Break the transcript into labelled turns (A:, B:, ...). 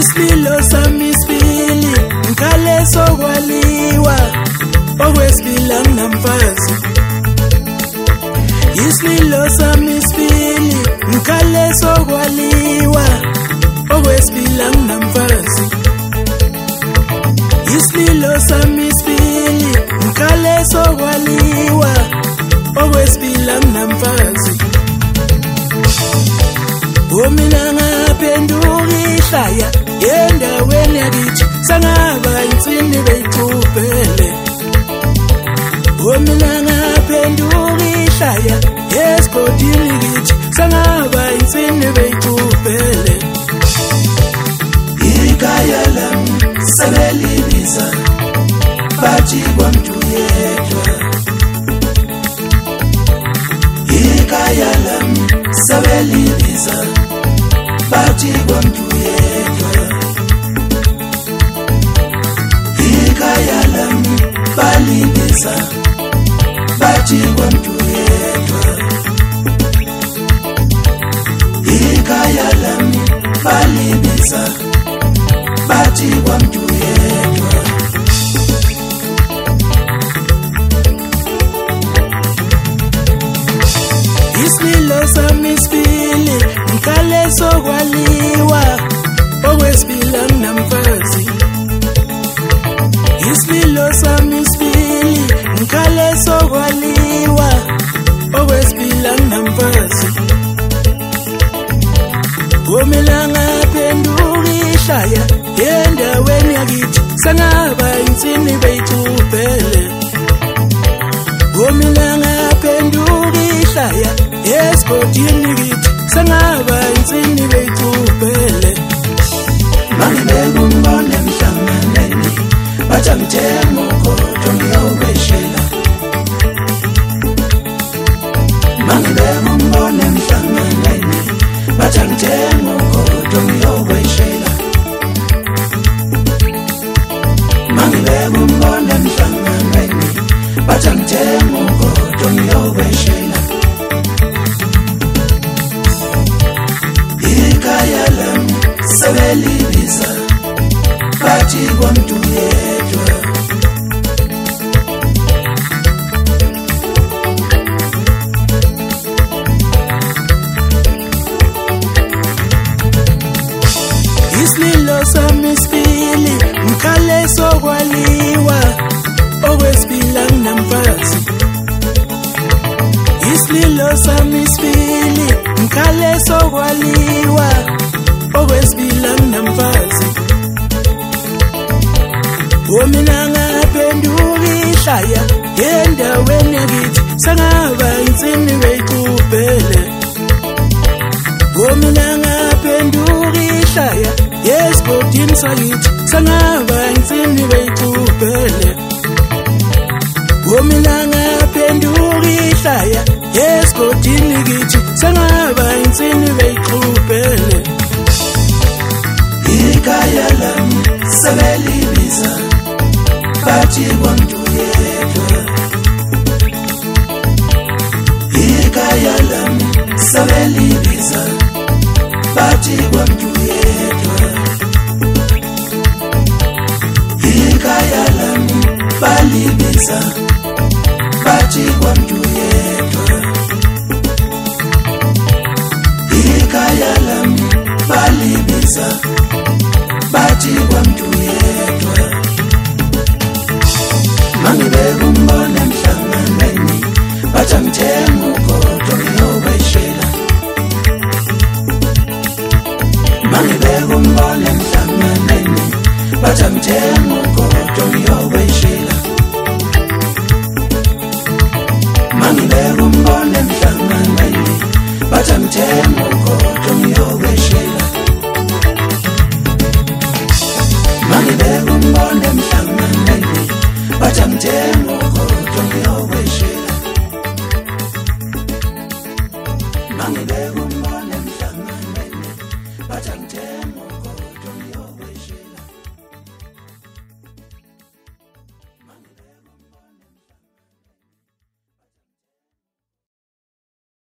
A: Isililo sami sibili ngale sokwaliwa okwesibila nginamfazi. Isililo sami sibili ngale sokwaliwa okwesibila nginamfazi. Isililo sami sibili ngale sokwaliwa okwesibila nginamfazi. Mina ngaphenduka ihlaya endaweni yakithi sangaba insini beyicubhele. Mina ngaphenduka ihlaya esigodini kithi sangaba insini beyicubhele.
B: Ikhaya lami sebelibisa bathi kwamuntu yedwa. Ikhaya lami sebelibisa bathi kwamuntu yedwa. Ikhaya lami balibisa bathi kwamuntu yedwa. Ikhaya lami balibisa bathi kwamuntu yedwa.
A: Isililo sami sibili ngale sokwaliwa okwesibila nginamfazi. Isililo sami sibili ngale sokwaliwa okwesibila nginamfazi. Mina ngaphenduka ihlaya endaweni yakithi sangaba insini beyicubhele. Mina ngaphenduka ihlaya esigodini kithi sangaba insini beyicubhele.
B: Mangibeka umbone emhlanganweni bathi angithenga ugodo ngiyoweshela. Mangibeka umbone emhlanganweni bathi angithenga ugodo ngiyoweshela. Mangibeka umbone emhlanganweni bathi angithenga ugodo ngiyoweshela. Ikhaya lami sebelibisa bathi kwamuntu yedwa.
A: Isililo sami sibili ngale sokwaliwa okwesibila nginamfazi. Isililo sami sibili ngale sokwaliwa okwesibila nginamfazi. Mina ngaphenduka ihlaya endaweni yakithi sangaba insini beyicubhele. Mina ngaphenduka ihlaya esigodini sakithi sangaba insini beyicubhele. Mina ngaphenduka ihlaya esigodini kithi sangaba insini beyicubhele.
B: Ikhaya lami sebelibisa bathi kwamuntu yedwa. Ikhaya lami sebelibisa bathi kwamuntu yedwa. Ikhaya lami balibisa bathi kwamuntu yedwa. Ikhaya lami balibisa bathi kwamuntu yedwa. Mangibeka umbone emhlanganweni bathi angithenga ugodo ngiyoweshela. Mangibeka umbone emhlanganweni bathi angithenga ugodo ngiyoweshela.